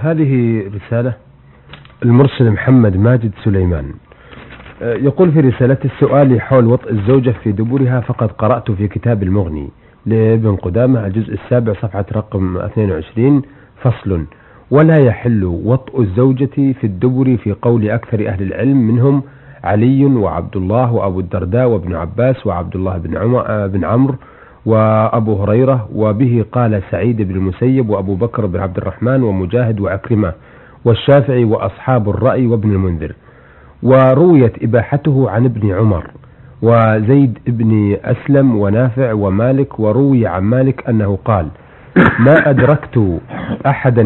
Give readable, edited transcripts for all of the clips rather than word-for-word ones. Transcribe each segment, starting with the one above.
هذه رسالة المرسل محمد ماجد سليمان، يقول في رسالته: السؤال حول وطء الزوجة في دبرها، فقد قرأت في كتاب المغني لابن قدامة الجزء 7 صفحة رقم 22 فصل: ولا يحل وطء الزوجة في الدبر في قول أكثر أهل العلم منهم علي وعبد الله وأبو الدرداء وابن عباس وعبد الله بن عمرو وأبو هريرة، وبه قال سعيد بن المسيب وأبو بكر بن عبد الرحمن ومجاهد وعكرمة والشافعي وأصحاب الرأي وابن المنذر. ورويت إباحته عن ابن عمر وزيد بن أسلم ونافع ومالك. وروي عن مالك أنه قال: ما أدركت أحدا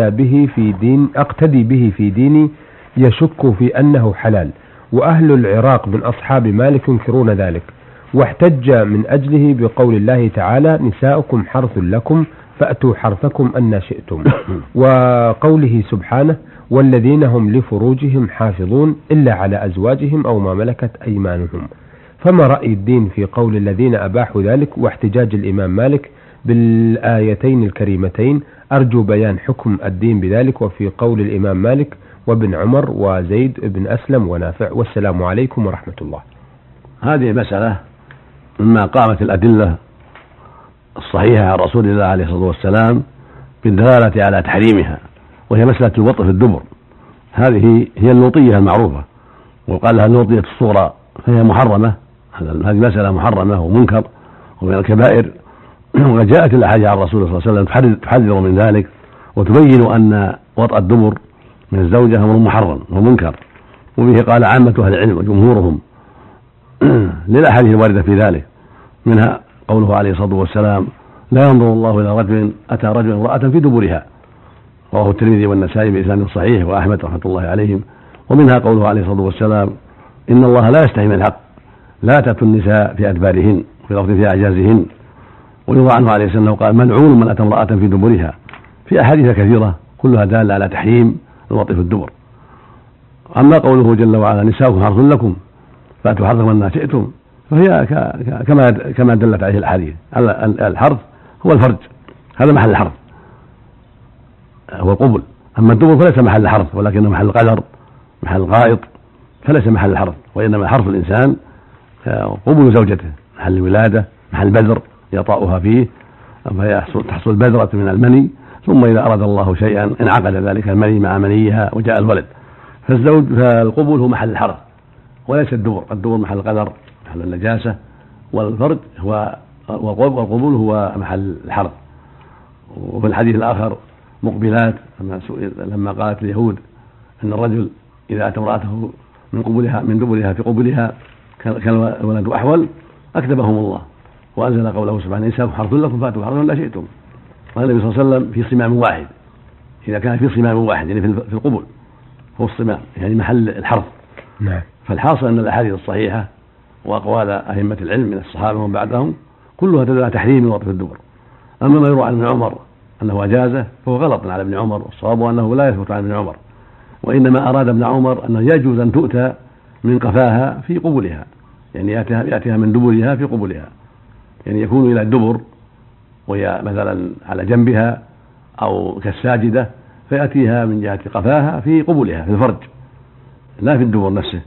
أقتدي به في ديني يشك في أنه حلال. وأهل العراق من أصحاب مالك ينكرون ذلك، واحتج من أجله بقول الله تعالى: نساؤكم حرث لكم فأتوا حرثكم أن شئتم، وقوله سبحانه: والذين هم لفروجهم حافظون إلا على أزواجهم أو ما ملكت أيمانهم. فما رأي الدين في قول الذين أباحوا ذلك واحتجاج الإمام مالك بالآيتين الكريمتين؟ أرجو بيان حكم الدين بذلك وفي قول الإمام مالك وابن عمر وزيد بن أسلم ونافع. والسلام عليكم ورحمة الله. هذه مسألة مما قامت الأدلة الصحيحة عن رسول الله عليه الصلاة والسلام بالدلالة على تحريمها، وهي مسألة الوطء في الدبر. هذه هي اللوطية المعروفة، وقال لها اللوطية الصغرى، فهي محرمة. هذه مسألة محرمة ومنكر ومن الكبائر، وجاءت الأحاديث عن الرسول صلى الله عليه وسلم تحذر من ذلك وتبين أن وطء الدبر من الزوجة أمر محرم ومنكر، وبه قال عامة أهل العلم وجمهورهم للأحاديث الواردة في ذلك، منها قوله عليه الصلاة والسلام: لا ينظر الله إلى رجل أتى رجلا امرأة في دبرها، رواه الترمذي والنسائي بإسناد صحيح وأحمد رحمة الله عليهم. ومنها قوله عليه الصلاة والسلام: إن الله لا يستحي من الحق، لا تأتوا النساء في أدبارهن، في لفظ في أعجازهن. ويروى عنه عليه الصلاة والسلام قال: ملعون من أتى امرأة في دبرها، في أحاديث كثيرة كلها دالة على تحريم الوطء في الدبر. أما قوله جل وعلا: نساؤكم حرث لكم فأتوا حرثكم أن شئتم، فهي كما دلت عليه الحديث. الحرث هو الفرج، هذا محل الحرث، هو القبل. أما الدبر فليس محل الحرث، ولكنه محل القدر، محل الغائط، فليس محل الحرث، وإنما حرث الإنسان قبل زوجته، محل الولادة، محل البذر يطأها فيه، تحصل البذرة من المني، ثم إذا أراد الله شيئا انعقد ذلك المني مع منيها وجاء الولد. فالقبول هو محل الحرث وليس الدبر. الدبر محل القدر، محل النجاسة، والفرج والقبول هو محل الحرث. وفي الحديث الآخر مقبلات، لما قالت اليهود أن الرجل إذا أتى امرأته من دبرها في قبلها كان الولد أحول، أكتبهم الله وأنزل قوله سبحانه: نساؤكم حرث لكم فأتوا حرثكم لا شئتم. قال النبي صلى الله عليه وسلم: في صمام واحد، إذا كان في صمام واحد يعني في القبول هو الصمام يعني محل الحرث. نعم. فالحاصل أن الأحاديث الصحيحة وأقوال أئمة العلم من الصحابة ومن بعدهم كلها تدل على تحريم الوطء في الدبر. أما ما يروى عن ابن عمر أنه أجازه فهو غلط على ابن عمر، والصواب أنه لا يثبت عن ابن عمر، وإنما أراد ابن عمر أنه يجوز أن تؤتى من قفاها في قبلها، يعني يأتيها من دبرها في قبلها، يعني يكون إلى الدبر وهي مثلا على جنبها أو كالساجدة، فيأتيها من جهة قفاها في قبلها في الفرج لا في الدبر نفسه.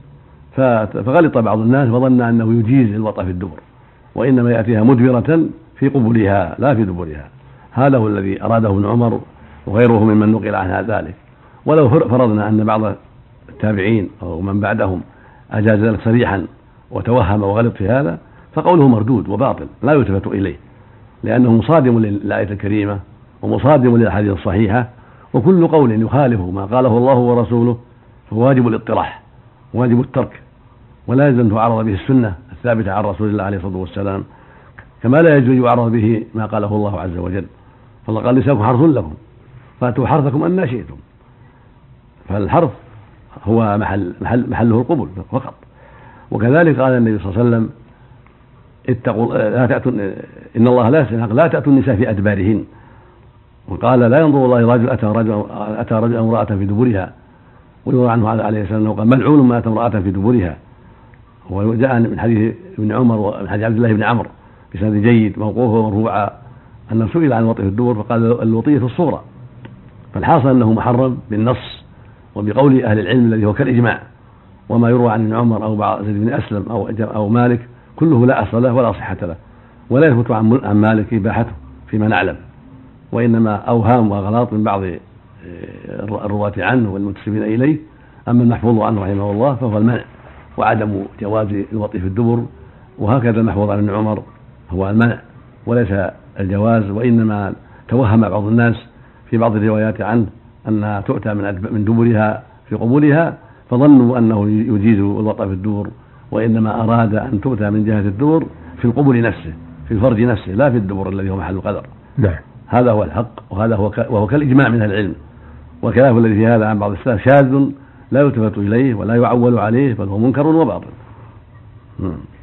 فغلط بعض الناس وظن أنه يجيز الوطء في الدبر، وإنما يأتيها مدبرة في قبلها لا في دبرها. هذا هو الذي أراده ابن عمر وغيره ممن نقل عنها ذلك. ولو فرضنا أن بعض التابعين أو من بعدهم أجاز ذلك صريحا وتوهم وغلط في هذا، فقوله مردود وباطل لا يلتفت إليه، لأنه مصادم للآية الكريمة ومصادم للأحاديث الصحيحة، وكل قول يخالف ما قاله الله ورسوله فهو واجب الاطراح، واجب الترك، ولا يجوز أن تعرض به السنة الثابتة عن رسول الله عليه الصلاة والسلام، كما لا يجوز أن يعرض به ما قاله الله عز وجل. فالله قال: نساؤكم حرث لكم فأتوا حرثكم أن شئتم. فالحرث هو محله القبول فقط. وكذلك قال النبي صلى الله عليه وسلم: إن الله لا تأتوا النساء في أدبارهن. وقال: لا ينظر الله إلى رجل أتى رجل امرأة في دبرها. ويروى عنه عليه السلام أنه قال: ملعون من أتى امرأة في دبرها. وجاء من حديث ابن عمر ومن حديث عبد الله بن عمرو بسند جيد موقوفا ومرفوعا أنه سئل عن الوطء في الدبر فقال: الوطية الصغرى، فالحاصل أنه محرم بالنص وبقول أهل العلم الذي هو كالإجماع. وما يروى عن ابن عمر أو زيد بن أسلم أو مالك كله لا أصل له ولا صحة له، ولا يثبت عن مالك إباحته فيما نعلم، وإنما أوهام وأغلاط من بعض الرواة عنه والمنتسبين إليه. أما المحفوظ عنه رحمه الله فهو المنع وعدم جواز الوطء في الدبر، وهكذا المحفوظ عن ابن عمر هو المنع وليس الجواز. وإنما توهم بعض الناس في بعض الروايات عنه أنها تؤتى من دبرها في قبولها، فظنوا أنه يجيز الوطء في الدبر، وإنما أراد أن تؤتى من جهة الدبر في القبول نفسه، في الفرج نفسه، لا في الدبر الذي هو محل القدر. نعم. هذا هو الحق، وهذا وهو كالإجماع من أهل العلم. والخلاف الذي في هذا عن بعض السلف شاذ لا يلتفت إليه ولا يعول عليه، بل هو منكر وباطل.